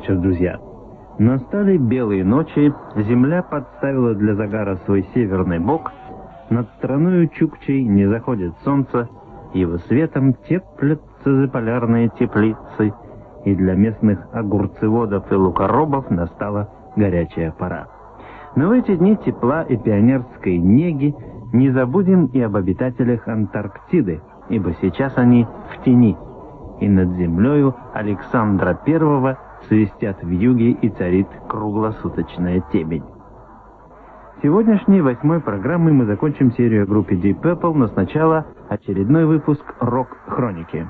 вечер, друзья. Настали белые ночи, земля подставила для загара свой северный бок, над страною Чукчей не заходит солнце, его светом теплятся заполярные теплицы, и для местных огурцеводов и лукоробов настала горячая пора. Но в эти дни тепла и пионерской неги не забудем и об обитателях Антарктиды, ибо сейчас они в тени, и над землею Александра I свистят вьюги и царит круглосуточная темень. Сегодняшней 8-й программой мы закончим серию о группе Deep Purple, но сначала очередной выпуск «Рок-хроники».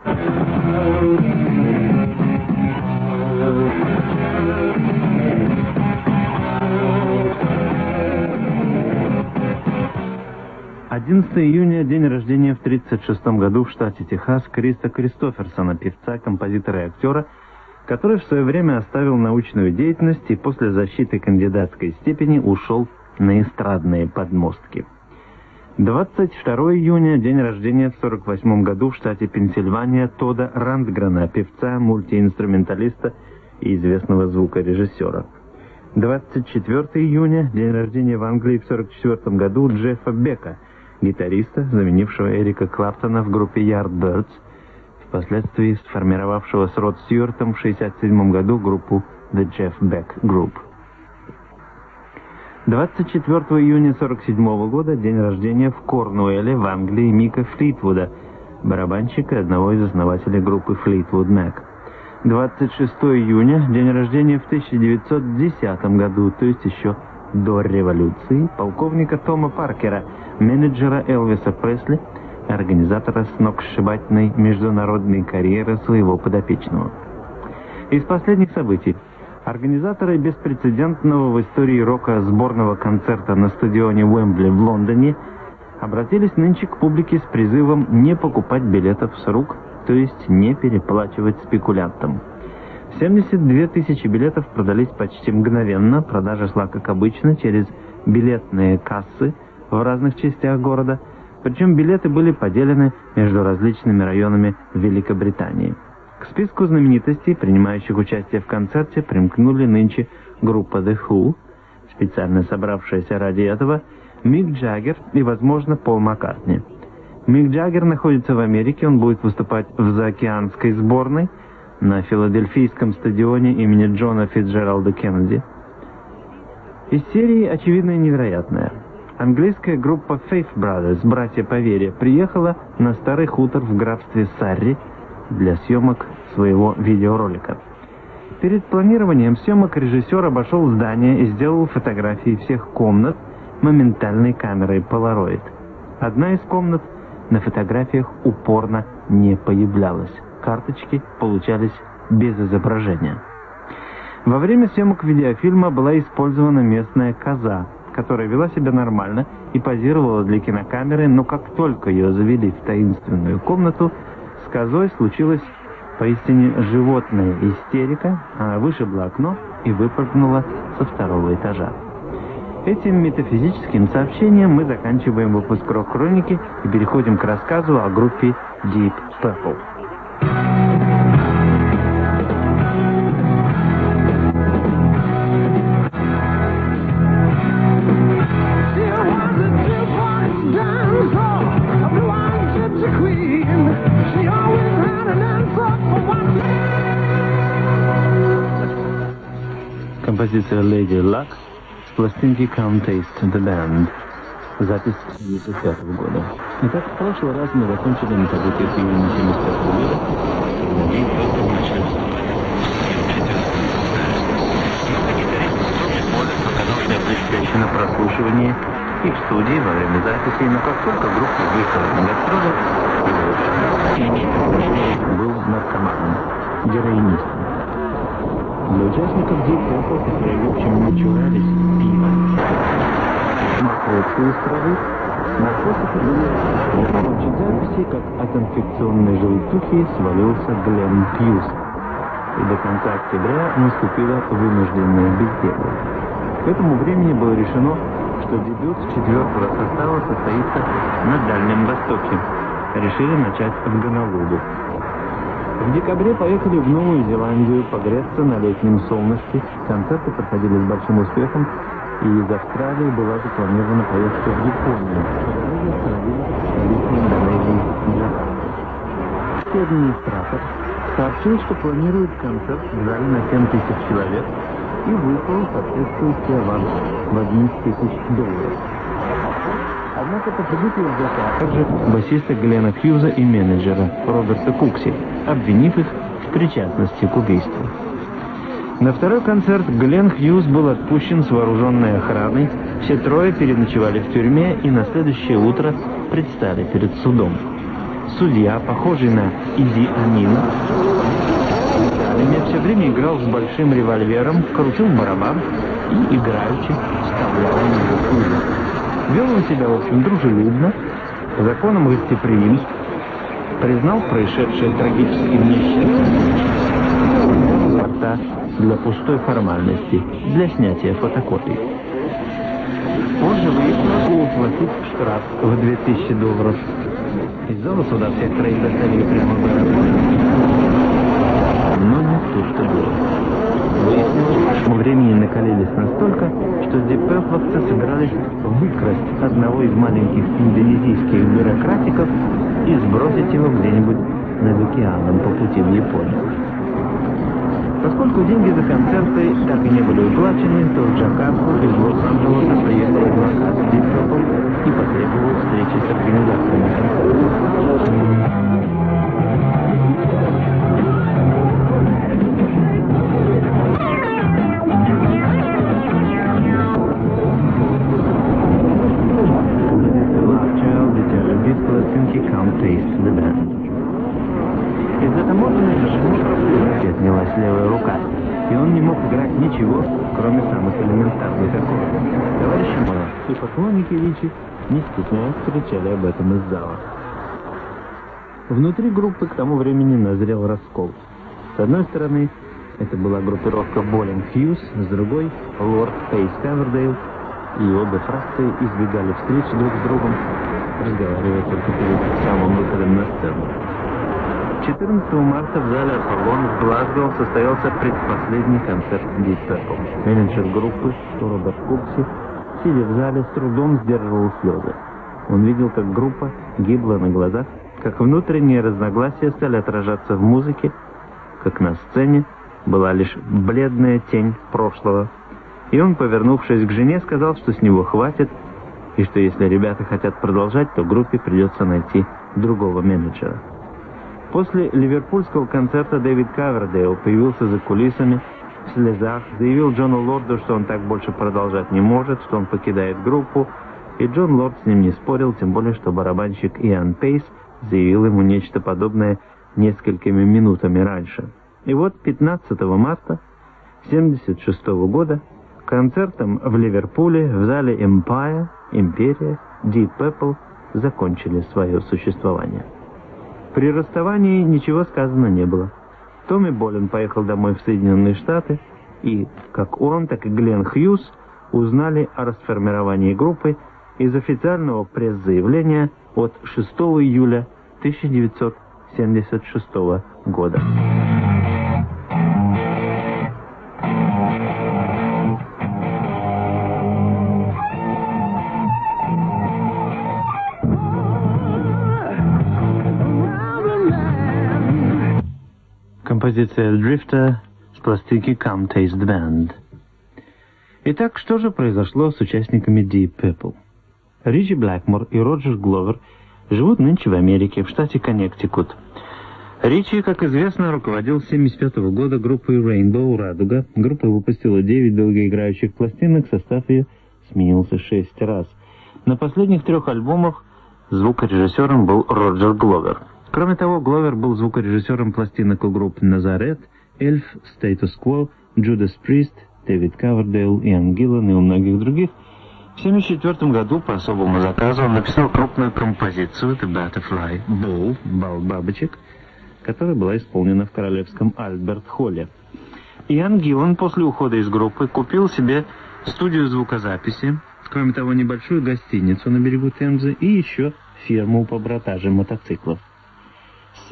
11 июня, день рождения в 1936 году в штате Техас Криса Кристоферсона, певца, композитора и актера, который в свое время оставил научную деятельность и после защиты кандидатской степени ушел на эстрадные подмостки. 22 июня, день рождения в 1948 году в штате Пенсильвания Тодда Рандгрена, певца, мультиинструменталиста и известного звукорежиссера. 24 июня, день рождения в Англии в 1944 году Джеффа Бека, гитариста, заменившего Эрика Клаптона в группе Yardbirds, впоследствии сформировавшего с Род Стюартом в 1967 году группу The Jeff Beck Group. 24 июня 1947 года день рождения в Корнуэлле в Англии Мика Флитвуда, барабанщика и одного из основателей группы Fleetwood Mac. 26 июня день рождения в 1910 году, то есть еще до революции, полковника Тома Паркера, менеджера Элвиса Пресли, организатора сногсшибательной международной карьеры своего подопечного. Из последних событий. Организаторы беспрецедентного в истории рока сборного концерта на стадионе Уэмбли в Лондоне обратились нынче к публике с призывом не покупать билетов с рук, то есть не переплачивать спекулянтам. 72 тысячи билетов продались почти мгновенно, продажа шла, как обычно, через билетные кассы в разных частях города, причем билеты были поделены между различными районами Великобритании. К списку знаменитостей, принимающих участие в концерте, примкнули нынче группа The Who, специально собравшаяся ради этого, Мик Джаггер и, возможно, Пол Маккартни. Мик Джаггер находится в Америке, он будет выступать в заокеанской сборной на филадельфийском стадионе имени Джона Фицджералда Кеннеди. Из серии очевидно невероятное. Английская группа Faith Brothers, братья по вере, приехала на старый хутор в графстве Сарри для съемок своего видеоролика. Перед планированием съемок режиссер обошел здание и сделал фотографии всех комнат моментальной камерой Polaroid. Одна из комнат на фотографиях упорно не появлялась. Карточки получались без изображения. Во время съемок видеофильма была использована местная коза, которая вела себя нормально и позировала для кинокамеры, но как только ее завели в таинственную комнату, с козой случилась поистине животная истерика, она вышибла окно и выпрыгнула со 2-го этажа. Этим метафизическим сообщением мы заканчиваем выпуск «Рок-хроники» и переходим к рассказу о группе Deep Purple. Композиция «Lady Luck» с пластинки «Come Taste the Band», запись 1975 года. Итак, в прошлый раз мы закончили на событиях июня 1975 года, когда Deep Purple начали выступать. Оказался блестяще на прослушивании и в студии во время записи, но как только группа выехала на гастроли, был наркоманом, героинистом. Для участников Deep Purple, которые, в общем, не чурались пива, маховку из травы, наркотики были не закончить записи, как от инфекционной желтухи свалился Глен Пьюс. И до конца октября наступило вынужденное безделье. К этому времени было решено, что дебют 4-го состава состоится на Дальнем Востоке. Решили начать в Гонолулу. В декабре поехали в Новую Зеландию погреться на летнем солнышке. Концерты проходили с большим успехом, и из Австралии была запланирована поездка в Японию. Администратор сообщил, что планирует концерт в зале на 7 тысяч человек и выплыл соответствующий аванс в $1000. Однако по прибытию в ДК также басиста Глена Хьюза и менеджера Роберта Кукси, обвинив их в причастности к убийству. На второй концерт Глен Хьюз был отпущен с вооруженной охраной, все трое переночевали в тюрьме и на следующее утро предстали перед судом. Судья, похожий на Иди Амина, все время играл с большим револьвером, крутил барабан и играючи вставлял его пулю. Вел он себя, в общем, дружелюбно, по законам гостеприимств, признал происшедшее трагическим несчастьем для пустой формальности, для снятия фотокопий. Позже выяснилось уплатить штраф в $2000. Из зала суда всех троих доставили прямо в аэропорт. Но не тут-то было. Выяснилось, что времени накалились настолько, что дипепловцы собирались выкрасть одного из маленьких индонезийских бюрократиков и сбросить его где-нибудь над океаном по пути в Японию. Поскольку деньги за концерты так и не были уплачены, то в Джакарту из Лос-Анджелеса приехал адвокат Дипепл и потребовал встречи с организаторами концерта. Из-за таможенной зашивки отнялась левая рука, и он не мог играть ничего, кроме самых элементарных аккордов. Товарищи мои и поклонники Ричи, не стесняясь, кричали об этом из зала. Внутри группы к тому времени назрел раскол. С одной стороны, это была группировка Боллинг Хьюз, с другой — Лорд Пейс Ковердейл, и обе фракции избегали встреч друг с другом, разговаривая только перед самым выходом на сцену. 14 марта в зале «Аполлон» в Глазго состоялся предпоследний концерт Deep Purple. Менеджер группы Роберт Кукси, сидя в зале, с трудом сдерживал слезы. Он видел, как группа гибла на глазах, как внутренние разногласия стали отражаться в музыке, как на сцене была лишь бледная тень прошлого. И он, повернувшись к жене, сказал, что с него хватит, и что если ребята хотят продолжать, то группе придется найти другого менеджера. После ливерпульского концерта Дэвид Ковердейл появился за кулисами, в слезах, заявил Джону Лорду, что он так больше продолжать не может, что он покидает группу, и Джон Лорд с ним не спорил, тем более, что барабанщик Иан Пейс заявил ему нечто подобное несколькими минутами раньше. И вот 15 марта 1976 года концертом в Ливерпуле в зале Empire, Империя, Deep Purple закончили свое существование. При расставании ничего сказано не было. Томми Болин поехал домой в Соединенные Штаты, и как он, так и Глен Хьюз узнали о расформировании группы из официального пресс-заявления от 6 июля 1976 года. Композиция Drifter с пластинки Come Taste the Band. Итак, что же произошло с участниками Deep Purple? Ричи Блэкмор и Роджер Гловер живут нынче в Америке, в штате Коннектикут. Ричи, как известно, руководил с 1975 года группой Rainbow «Радуга». Группа выпустила 9 долгоиграющих пластинок, состав ее сменился 6 раз. На последних 3 альбомах звукорежиссером был Роджер Гловер. Кроме того, Гловер был звукорежиссером пластинок у групп «Назарет», «Эльф», «Status Quo», «Judas Priest», «Дэвид Ковердейл», «Иан Гиллан» и у многих других. В 1974 году по особому заказу он написал крупную композицию «The Butterfly Ball» «Бал бабочек», которая была исполнена в королевском Альберт-Холле. Иан Гиллан после ухода из группы купил себе студию звукозаписи, кроме того, небольшую гостиницу на берегу Темзы и еще фирму по продаже мотоциклов. С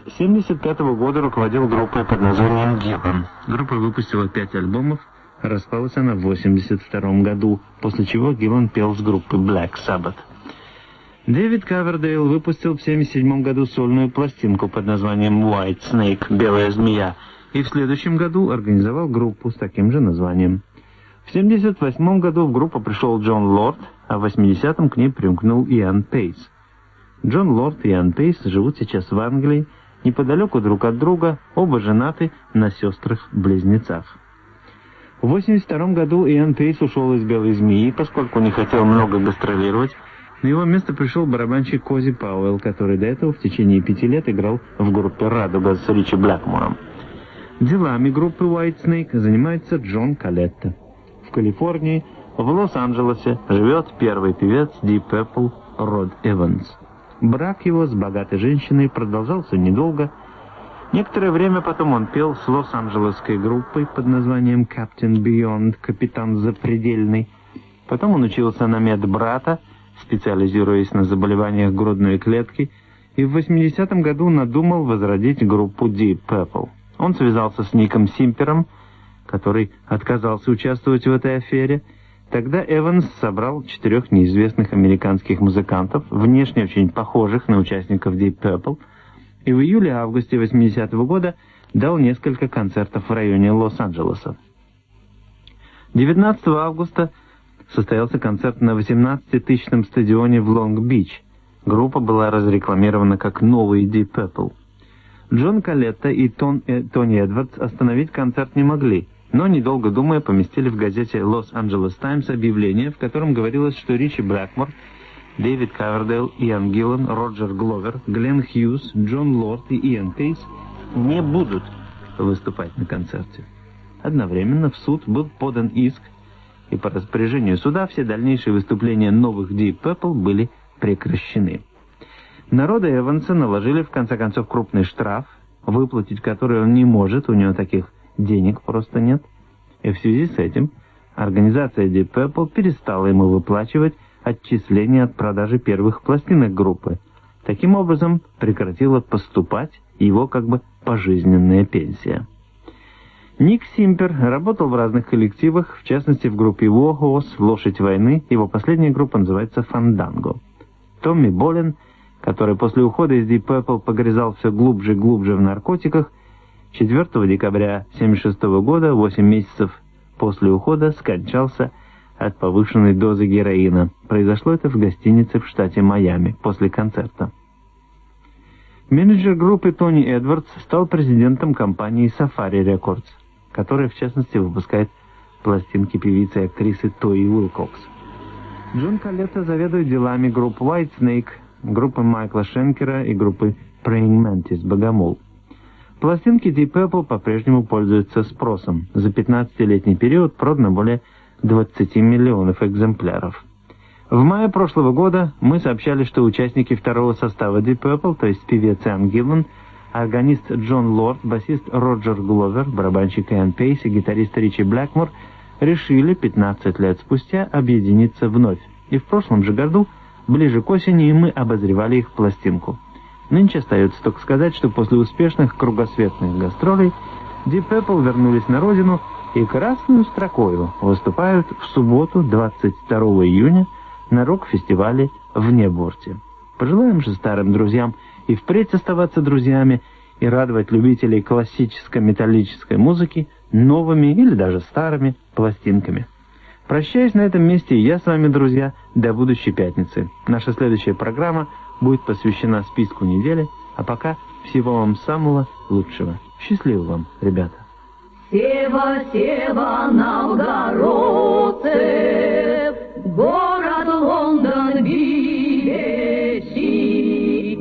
1975 года руководил группой под названием Гиллан. Группа выпустила 5 альбомов, распалась она в 1982 году, после чего Гиллан пел с группой Black Sabbath. Дэвид Ковердейл выпустил в 1977 году сольную пластинку под названием White Snake, «Белая змея», и в следующем году организовал группу с таким же названием. В 1978 году в группу пришел Джон Лорд, а в 80-м к ней примкнул Иан Пейс. Джон Лорд и Иан Пейс живут сейчас в Англии, неподалеку друг от друга, оба женаты на сестрах-близнецах. В 1982 году Иан Пейс ушел из «Белой змеи», поскольку не хотел много гастролировать. На его место пришел барабанщик Кози Пауэлл, который до этого в течение 5 лет играл в группе «Радуга» с Ричи Блэкмором. Делами группы White Snake занимается Джон Калетта. В Калифорнии, в Лос-Анджелесе живет первый певец Deep Purple Род Эванс. Брак его с богатой женщиной продолжался недолго. Некоторое время потом он пел с лос-анджелесской группой под названием Captain Beyond, капитан запредельный. Потом он учился на медбрата, специализируясь на заболеваниях грудной клетки, и в 80-м году надумал возродить группу Deep Purple. Он связался с Ником Симпером, который отказался участвовать в этой афере. Тогда Эванс собрал 4 неизвестных американских музыкантов, внешне очень похожих на участников Deep Purple, и в июле-августе 80-го года дал несколько концертов в районе Лос-Анджелеса. 19 августа состоялся концерт на 18-тысячном стадионе в Лонг-Бич. Группа была разрекламирована как новый Deep Purple. Джон Калетта и Тони Эдвардс остановить концерт не могли, но, недолго думая, поместили в газете Los Angeles Times объявление, в котором говорилось, что Ричи Блэкмор, Дэвид Ковердейл, Иан Гиллан, Роджер Гловер, Глен Хьюз, Джон Лорд и Иан Пейс не будут выступать на концерте. Одновременно в суд был подан иск, и по распоряжению суда все дальнейшие выступления новых Deep Purple были прекращены. На Рода Эванса наложили в конце концов крупный штраф, выплатить который он не может, у него таких денег просто нет. И в связи с этим организация Deep Purple перестала ему выплачивать отчисления от продажи первых пластинок группы. Таким образом прекратила поступать его как бы пожизненная пенсия. Ник Симпер работал в разных коллективах, в частности в группе Warhorse, «Лошадь войны», его последняя группа называется «Фанданго». Томми Болен, который после ухода из Deep Purple погрязал все глубже и глубже в наркотиках, 4 декабря 1976 года, 8 месяцев после ухода, скончался от повышенной дозы героина. Произошло это в гостинице в штате Майами после концерта. Менеджер группы Тони Эдвардс стал президентом компании Safari Records, которая, в частности, выпускает пластинки певицы и актрисы Тои Уилкокс. Джон Калетта заведует делами групп White Snake, группы Майкла Шенкера и группы Praying Mantis Богомол. Пластинки Deep Purple по-прежнему пользуются спросом. За 15-летний период продано более 20 миллионов экземпляров. В мае прошлого года мы сообщали, что участники второго состава Deep Purple, то есть певец Иан Гиллан, органист Джон Лорд, басист Роджер Гловер, барабанщик Иан Пейс и гитарист Ричи Блэкмор решили 15 лет спустя объединиться вновь. И в прошлом же году, ближе к осени, мы обозревали их пластинку. Нынче остается только сказать, что после успешных кругосветных гастролей Deep Purple вернулись на родину и красную строкою выступают в субботу, 22 июня, на рок-фестивале в Неборте. Пожелаем же старым друзьям и впредь оставаться друзьями и радовать любителей классической металлической музыки новыми или даже старыми пластинками. Прощаюсь на этом месте, и я с вами, друзья, до будущей пятницы. Наша следующая программа будет посвящена списку недели, а пока всего вам самого лучшего. Счастливо вам, ребята! Сева, Сева, новгородцы, город Лондон BBC.